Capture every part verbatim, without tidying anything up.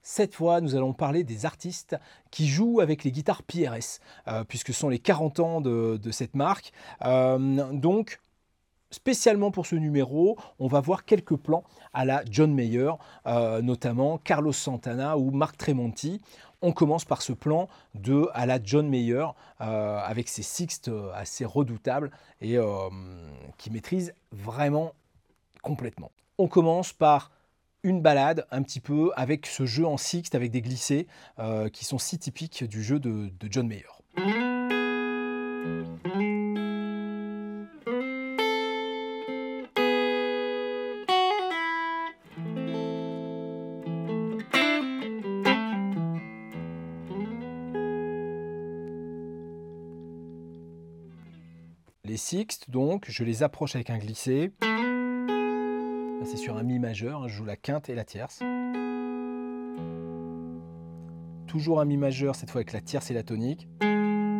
Cette fois, nous allons parler des artistes qui jouent avec les guitares P R S, euh, puisque ce sont les quarante ans de, de cette marque. Euh, donc, spécialement pour ce numéro, on va voir quelques plans à la John Mayer, euh, notamment Carlos Santana ou Mark Tremonti. On commence par ce plan de à la John Mayer, euh, avec ses sixtes assez redoutables et euh, qui maîtrise vraiment complètement. On commence par une balade un petit peu avec ce jeu en sixte avec des glissés euh, qui sont si typiques du jeu de, de John Mayer. Les sixtes, donc, je les approche avec un glissé. Là, c'est sur un mi majeur, hein, je joue la quinte et la tierce. Toujours un mi majeur, cette fois avec la tierce et la tonique. Et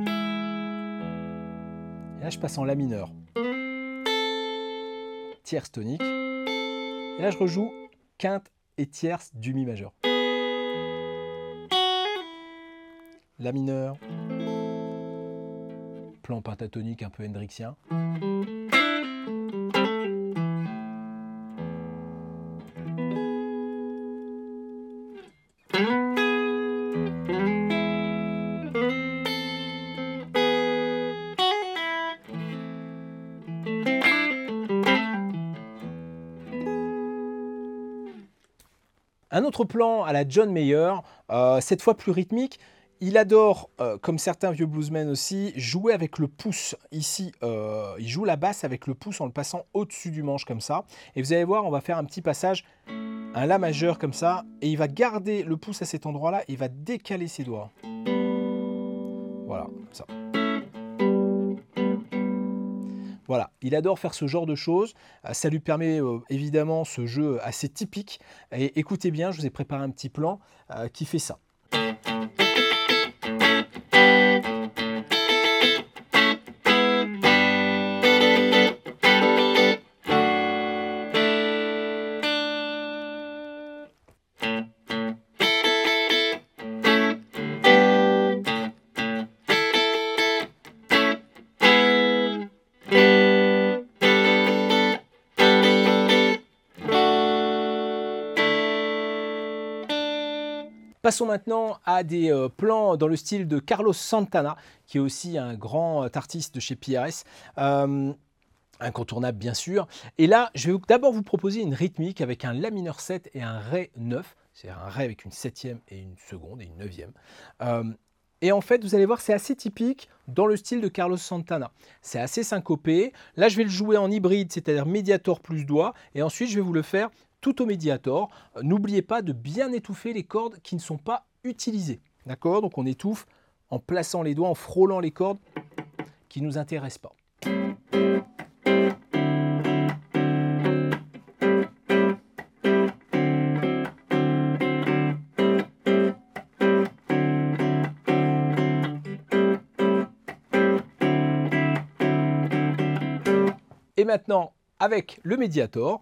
là, je passe en la mineur. Tierce tonique. Et là, je rejoue quinte et tierce du mi majeur. La mineur. Plan pentatonique un peu hendrixien. Un autre plan à la John Mayer, euh, cette fois plus rythmique. Il adore, euh, comme certains vieux bluesmen aussi, jouer avec le pouce. Ici, euh, il joue la basse avec le pouce en le passant au-dessus du manche comme ça. Et vous allez voir, on va faire un petit passage, un La majeur comme ça. Et il va garder le pouce à cet endroit-là. Et il va décaler ses doigts. Voilà, comme ça. Voilà, il adore faire ce genre de choses. Ça lui permet euh, évidemment ce jeu assez typique. Et écoutez bien, je vous ai préparé un petit plan euh, qui fait ça. Passons maintenant à des euh, plans dans le style de Carlos Santana, qui est aussi un grand euh, artiste de chez P R S, euh, incontournable bien sûr. Et là, je vais d'abord vous proposer une rythmique avec un La mineur sept et un Ré neuf, c'est-à-dire un Ré avec une septième et une seconde et une neuvième. Euh, et en fait, vous allez voir, c'est assez typique dans le style de Carlos Santana. C'est assez syncopé. Là, je vais le jouer en hybride, c'est-à-dire médiator plus doigt, et ensuite, je vais vous le faire tout au médiator. N'oubliez pas de bien étouffer les cordes qui ne sont pas utilisées. D'accord? Donc on étouffe en plaçant les doigts, en frôlant les cordes qui ne nous intéressent pas. Et maintenant, avec le médiator,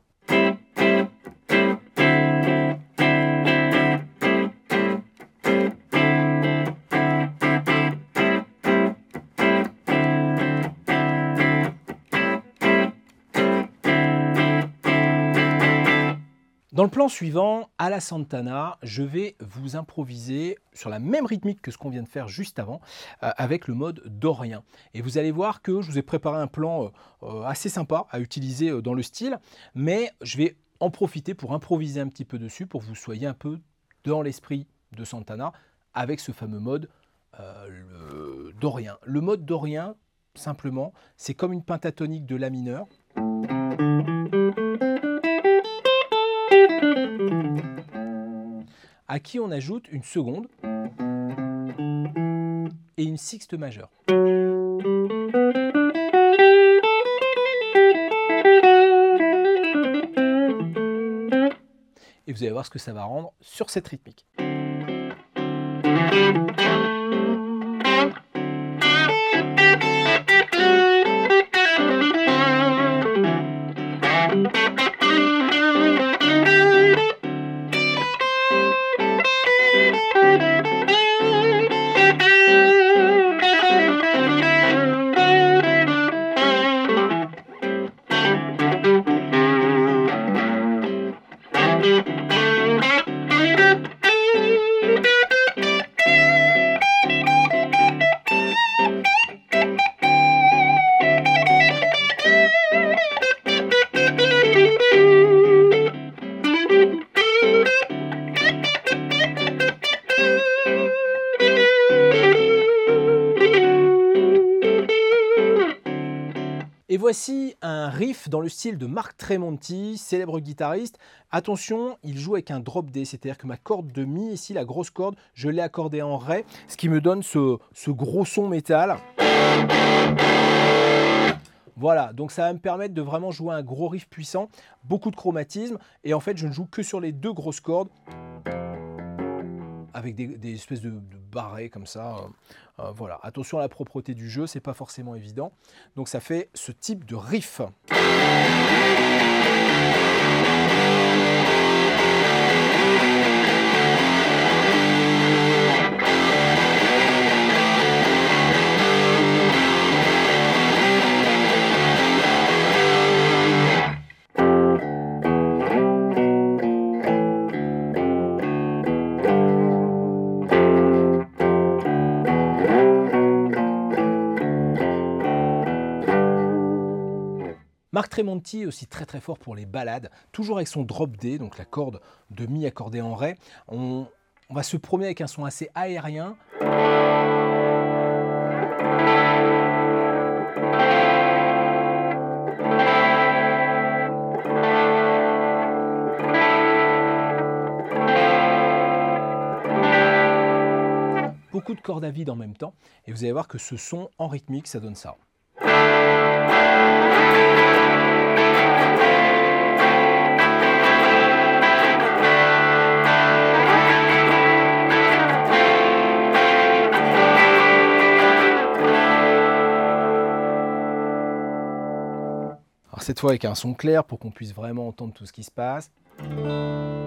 dans le plan suivant, à la Santana, je vais vous improviser sur la même rythmique que ce qu'on vient de faire juste avant, euh, avec le mode dorien. Et vous allez voir que je vous ai préparé un plan euh, assez sympa à utiliser euh, dans le style, mais je vais en profiter pour improviser un petit peu dessus, pour que vous soyez un peu dans l'esprit de Santana, avec ce fameux mode euh, le dorien. Le mode dorien, simplement, c'est comme une pentatonique de La mineur. À qui on ajoute une seconde et une sixte majeure. Et vous allez voir ce que ça va rendre sur cette rythmique. voici un riff dans le style de Mark Tremonti, célèbre guitariste. Attention, il joue avec un drop D, c'est-à-dire que ma corde de Mi, ici la grosse corde, je l'ai accordée en Ré, ce qui me donne ce, ce gros son métal. Voilà, donc ça va me permettre de vraiment jouer un gros riff puissant, beaucoup de chromatisme, et en fait je ne joue que sur les deux grosses cordes, avec des, des espèces de, de barrés comme ça. Euh, voilà, attention à la propreté du jeu, c'est pas forcément évident. Donc ça fait ce type de riff. Mark Tremonti est aussi très très fort pour les ballades, toujours avec son drop D, donc la corde de Mi accordée en Ré. On, on va se promener avec un son assez aérien. Beaucoup de cordes à vide en même temps, et vous allez voir que ce son en rythmique, ça donne ça. Alors cette fois avec un son clair pour qu'on puisse vraiment entendre tout ce qui se passe.